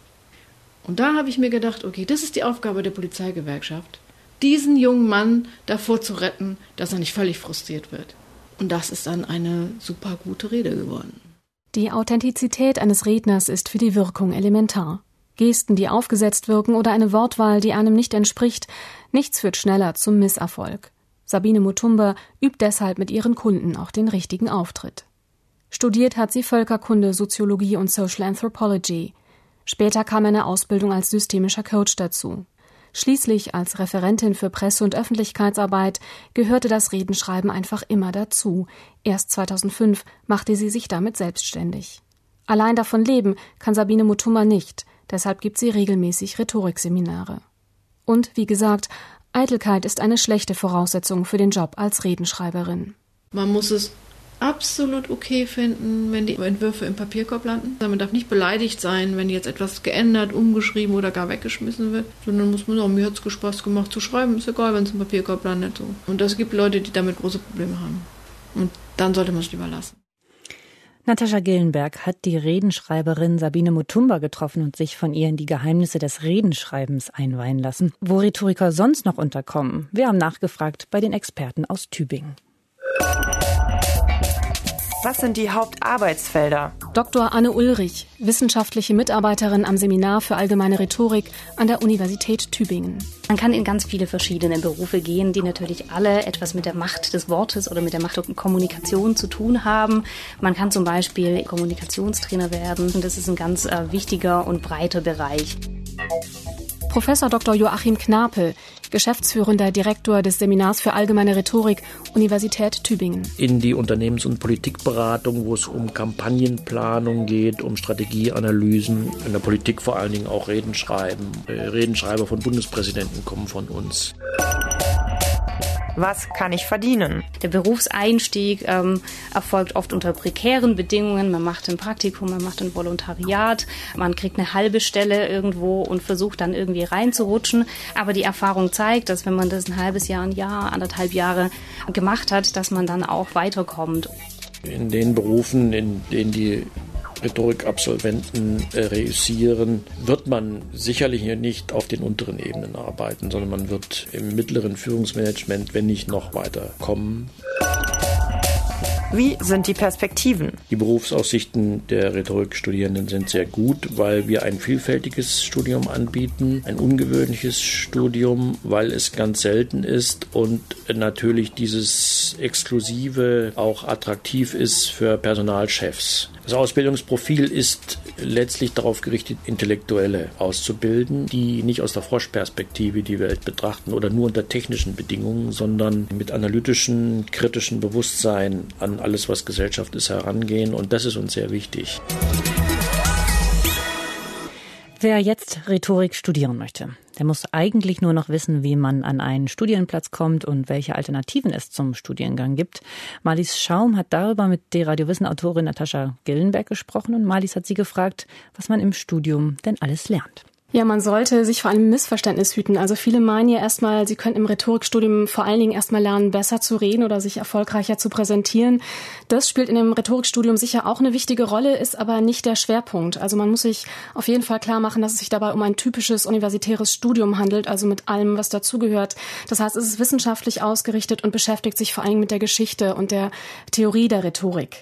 Und da habe ich mir gedacht, okay, das ist die Aufgabe der Polizeigewerkschaft, diesen jungen Mann davor zu retten, dass er nicht völlig frustriert wird. Und das ist dann eine super gute Rede geworden. Die Authentizität eines Redners ist für die Wirkung elementar. Gesten, die aufgesetzt wirken oder eine Wortwahl, die einem nicht entspricht, nichts führt schneller zum Misserfolg. Sabine Mutumba übt deshalb mit ihren Kunden auch den richtigen Auftritt. Studiert hat sie Völkerkunde, Soziologie und Social Anthropology. Später kam eine Ausbildung als systemischer Coach dazu. Schließlich als Referentin für Presse- und Öffentlichkeitsarbeit gehörte das Redenschreiben einfach immer dazu. Erst 2005 machte sie sich damit selbstständig. Allein davon leben kann Sabine Mutumba nicht, deshalb gibt sie regelmäßig Rhetorikseminare. Und wie gesagt, Eitelkeit ist eine schlechte Voraussetzung für den Job als Redenschreiberin. Man muss es absolut okay finden, wenn die Entwürfe im Papierkorb landen. Man darf nicht beleidigt sein, wenn jetzt etwas geändert, umgeschrieben oder gar weggeschmissen wird, sondern muss man sagen, mir hat es Spaß gemacht zu schreiben, ist egal, wenn es im Papierkorb landet. So. Und es gibt Leute, die damit große Probleme haben. Und dann sollte man es lieber lassen. Natascha Gillenberg hat die Redenschreiberin Sabine Mutumba getroffen und sich von ihr in die Geheimnisse des Redenschreibens einweihen lassen. Wo Rhetoriker sonst noch unterkommen? Wir haben nachgefragt bei den Experten aus Tübingen. Was sind die Hauptarbeitsfelder? Dr. Anne Ulrich, wissenschaftliche Mitarbeiterin am Seminar für allgemeine Rhetorik an der Universität Tübingen. Man kann in ganz viele verschiedene Berufe gehen, die natürlich alle etwas mit der Macht des Wortes oder mit der Macht der Kommunikation zu tun haben. Man kann zum Beispiel Kommunikationstrainer werden und das ist ein ganz wichtiger und breiter Bereich. Professor Dr. Joachim Knapel, geschäftsführender Direktor des Seminars für allgemeine Rhetorik, Universität Tübingen. In die Unternehmens- und Politikberatung, wo es um Kampagnenplanung geht, um Strategieanalysen, in der Politik vor allen Dingen auch Reden schreiben. Redenschreiber von Bundespräsidenten kommen von uns. Was kann ich verdienen? Der Berufseinstieg erfolgt oft unter prekären Bedingungen. Man macht ein Praktikum, man macht ein Volontariat, man kriegt eine halbe Stelle irgendwo und versucht dann irgendwie reinzurutschen. Aber die Erfahrung zeigt, dass wenn man das ein halbes Jahr, ein Jahr, 1,5 Jahre gemacht hat, dass man dann auch weiterkommt. In den Berufen, in denen die Rhetorikabsolventen reüssieren, wird man sicherlich nicht auf den unteren Ebenen arbeiten, sondern man wird im mittleren Führungsmanagement, wenn nicht noch weiter kommen. Wie sind die Perspektiven? Die Berufsaussichten der Rhetorikstudierenden sind sehr gut, weil wir ein vielfältiges Studium anbieten, ein ungewöhnliches Studium, weil es ganz selten ist und natürlich dieses Exklusive auch attraktiv ist für Personalchefs. Das Ausbildungsprofil ist letztlich darauf gerichtet, Intellektuelle auszubilden, die nicht aus der Froschperspektive die Welt betrachten oder nur unter technischen Bedingungen, sondern mit analytischen, kritischen Bewusstsein an alles, was Gesellschaft ist, herangehen. Und das ist uns sehr wichtig. Wer jetzt Rhetorik studieren möchte, der muss eigentlich nur noch wissen, wie man an einen Studienplatz kommt und welche Alternativen es zum Studiengang gibt. Marlies Schaum hat darüber mit der Radiowissen-Autorin Natascha Gillenberg gesprochen und Marlies hat sie gefragt, was man im Studium denn alles lernt. Ja, man sollte sich vor einem Missverständnis hüten. Also viele meinen ja erstmal, sie könnten im Rhetorikstudium vor allen Dingen erstmal lernen, besser zu reden oder sich erfolgreicher zu präsentieren. Das spielt in dem Rhetorikstudium sicher auch eine wichtige Rolle, ist aber nicht der Schwerpunkt. Also man muss sich auf jeden Fall klar machen, dass es sich dabei um ein typisches universitäres Studium handelt, also mit allem, was dazugehört. Das heißt, es ist wissenschaftlich ausgerichtet und beschäftigt sich vor allen Dingen mit der Geschichte und der Theorie der Rhetorik.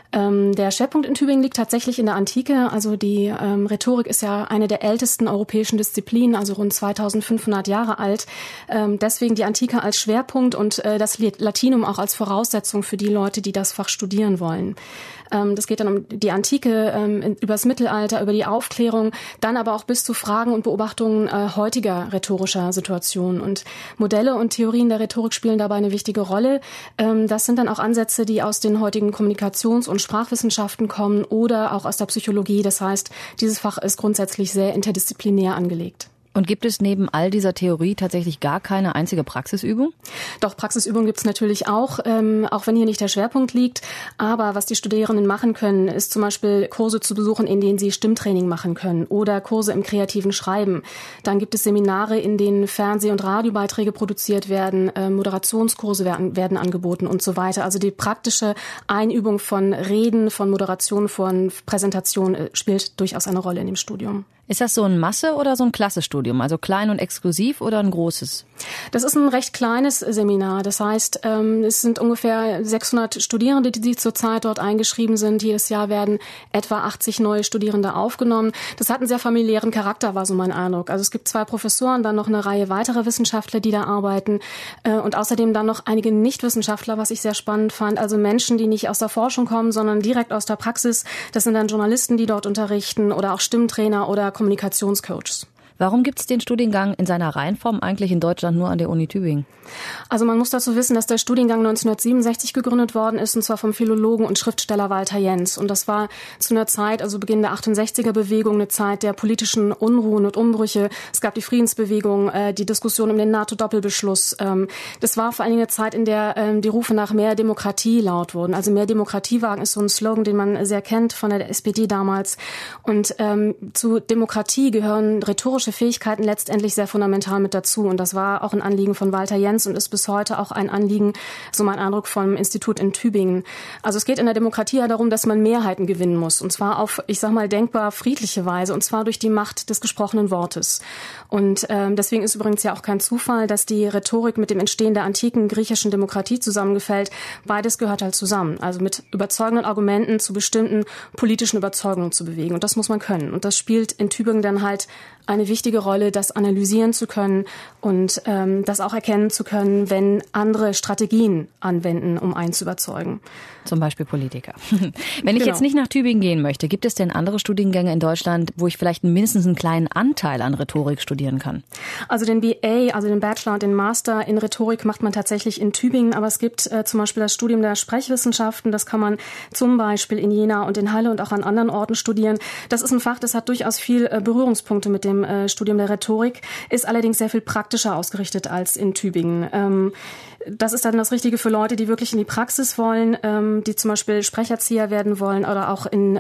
Der Schwerpunkt in Tübingen liegt tatsächlich in der Antike. Also die Rhetorik ist ja eine der ältesten europäischen Disziplinen, also rund 2500 Jahre alt. Deswegen die Antike als Schwerpunkt und das Latinum auch als Voraussetzung für die Leute, die das Fach studieren wollen. Das geht dann um die Antike, über das Mittelalter, über die Aufklärung, dann aber auch bis zu Fragen und Beobachtungen heutiger rhetorischer Situationen. Und Modelle und Theorien der Rhetorik spielen dabei eine wichtige Rolle. Das sind dann auch Ansätze, die aus den heutigen Kommunikations- und Sprachwissenschaften kommen oder auch aus der Psychologie. Das heißt, dieses Fach ist grundsätzlich sehr interdisziplinär angelegt. Und gibt es neben all dieser Theorie tatsächlich gar keine einzige Praxisübung? Doch, Praxisübungen gibt es natürlich auch wenn hier nicht der Schwerpunkt liegt. Aber was die Studierenden machen können, ist zum Beispiel Kurse zu besuchen, in denen sie Stimmtraining machen können oder Kurse im kreativen Schreiben. Dann gibt es Seminare, in denen Fernseh- und Radiobeiträge produziert werden, Moderationskurse werden angeboten und so weiter. Also die praktische Einübung von Reden, von Moderation, von Präsentation spielt durchaus eine Rolle in dem Studium. Ist das so ein Masse- oder so ein Klassestudium? Also klein und exklusiv oder ein großes? Das ist ein recht kleines Seminar. Das heißt, es sind ungefähr 600 Studierende, die zurzeit dort eingeschrieben sind. Jedes Jahr werden etwa 80 neue Studierende aufgenommen. Das hat einen sehr familiären Charakter, war so mein Eindruck. Also es gibt 2 Professoren, dann noch eine Reihe weiterer Wissenschaftler, die da arbeiten. Und außerdem dann noch einige Nichtwissenschaftler, was ich sehr spannend fand. Also Menschen, die nicht aus der Forschung kommen, sondern direkt aus der Praxis. Das sind dann Journalisten, die dort unterrichten oder auch Stimmtrainer oder Kommunikationscoaches. Warum gibt es den Studiengang in seiner Reihenform eigentlich in Deutschland nur an der Uni Tübingen? Also man muss dazu wissen, dass der Studiengang 1967 gegründet worden ist, und zwar vom Philologen und Schriftsteller Walter Jens. Und das war zu einer Zeit, also Beginn der 68er-Bewegung, eine Zeit der politischen Unruhen und Umbrüche. Es gab die Friedensbewegung, die Diskussion um den NATO-Doppelbeschluss. Das war vor allen Dingen eine Zeit, in der die Rufe nach mehr Demokratie laut wurden. Also mehr Demokratie wagen ist so ein Slogan, den man sehr kennt von der SPD damals. Und zu Demokratie gehören rhetorische Fähigkeiten letztendlich sehr fundamental mit dazu. Und das war auch ein Anliegen von Walter Jens und ist bis heute auch ein Anliegen, so mein Eindruck, vom Institut in Tübingen. Also es geht in der Demokratie ja darum, dass man Mehrheiten gewinnen muss. Und zwar auf, ich sag mal, denkbar friedliche Weise. Und zwar durch die Macht des gesprochenen Wortes. Und deswegen ist übrigens ja auch kein Zufall, dass die Rhetorik mit dem Entstehen der antiken griechischen Demokratie zusammengefällt. Beides gehört halt zusammen. Also mit überzeugenden Argumenten zu bestimmten politischen Überzeugungen zu bewegen. Und das muss man können. Und das spielt in Tübingen dann halt eine wichtige Rolle, das analysieren zu können und das auch erkennen zu können, wenn andere Strategien anwenden, um einen zu überzeugen. Zum Beispiel Politiker. Wenn ich jetzt nicht nach Tübingen gehen möchte, gibt es denn andere Studiengänge in Deutschland, wo ich vielleicht mindestens einen kleinen Anteil an Rhetorik studieren kann? Also den BA, also den Bachelor und den Master in Rhetorik macht man tatsächlich in Tübingen, aber es gibt zum Beispiel das Studium der Sprechwissenschaften, das kann man zum Beispiel in Jena und in Halle und auch an anderen Orten studieren. Das ist ein Fach, das hat durchaus viel Berührungspunkte mit dem Studium der Rhetorik, ist allerdings sehr viel praktischer ausgerichtet als in Tübingen. Das ist dann das Richtige für Leute, die wirklich in die Praxis wollen, die zum Beispiel Sprecherzieher werden wollen oder auch in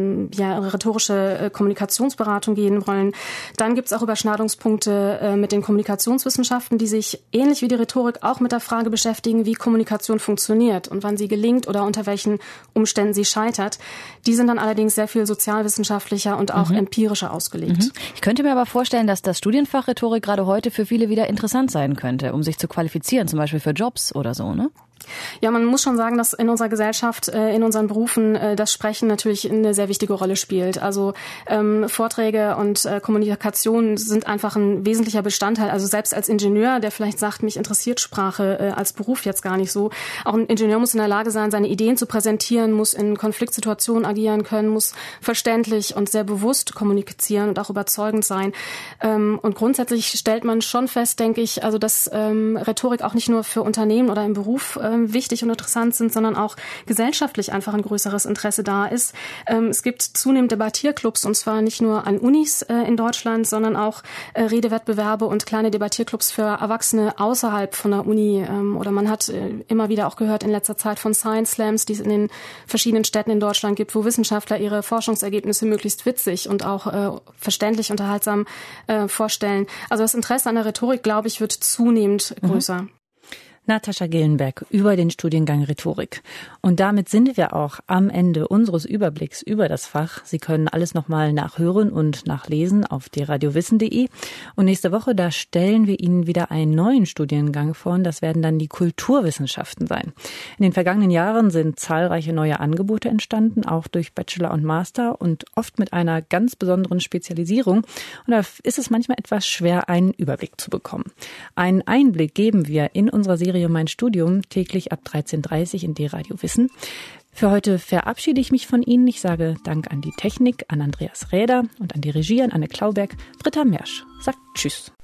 rhetorische Kommunikationsberatung gehen wollen. Dann gibt es auch Überschneidungspunkte mit den Kommunikationswissenschaften, die sich ähnlich wie die Rhetorik auch mit der Frage beschäftigen, wie Kommunikation funktioniert und wann sie gelingt oder unter welchen Umständen sie scheitert. Die sind dann allerdings sehr viel sozialwissenschaftlicher und auch empirischer ausgelegt. Ich könnte mir aber vorstellen, dass das Studienfach Rhetorik gerade heute für viele wieder interessant sein könnte, um sich zu qualifizieren, zum Beispiel für Jobs oder so, ne? Ja, man muss schon sagen, dass in unserer Gesellschaft, in unseren Berufen das Sprechen natürlich eine sehr wichtige Rolle spielt. Also Vorträge und Kommunikation sind einfach ein wesentlicher Bestandteil. Also selbst als Ingenieur, der vielleicht sagt, mich interessiert Sprache als Beruf jetzt gar nicht so. Auch ein Ingenieur muss in der Lage sein, seine Ideen zu präsentieren, muss in Konfliktsituationen agieren können, muss verständlich und sehr bewusst kommunizieren und auch überzeugend sein. Und grundsätzlich stellt man schon fest, denke ich, also dass Rhetorik auch nicht nur für Unternehmen oder im Beruf wichtig und interessant sind, sondern auch gesellschaftlich einfach ein größeres Interesse da ist. Es gibt zunehmend Debattierclubs, und zwar nicht nur an Unis in Deutschland, sondern auch Redewettbewerbe und kleine Debattierclubs für Erwachsene außerhalb von der Uni. Oder man hat immer wieder auch gehört in letzter Zeit von Science Slams, die es in den verschiedenen Städten in Deutschland gibt, wo Wissenschaftler ihre Forschungsergebnisse möglichst witzig und auch verständlich, unterhaltsam vorstellen. Also das Interesse an der Rhetorik, glaube ich, wird zunehmend größer. Natascha Gillenberg über den Studiengang Rhetorik. Und damit sind wir auch am Ende unseres Überblicks über das Fach. Sie können alles nochmal nachhören und nachlesen auf dradiowissen.de. Und nächste Woche, da stellen wir Ihnen wieder einen neuen Studiengang vor. Und das werden dann die Kulturwissenschaften sein. In den vergangenen Jahren sind zahlreiche neue Angebote entstanden, auch durch Bachelor und Master und oft mit einer ganz besonderen Spezialisierung. Und da ist es manchmal etwas schwer, einen Überblick zu bekommen. Einen Einblick geben wir in unserer Serie Mein Studium täglich ab 13:30 in D-Radio Wissen. Für heute verabschiede ich mich von Ihnen. Ich sage Dank an die Technik, an Andreas Räder und an die Regie, an Anne Klauberg. Britta Mersch sagt Tschüss.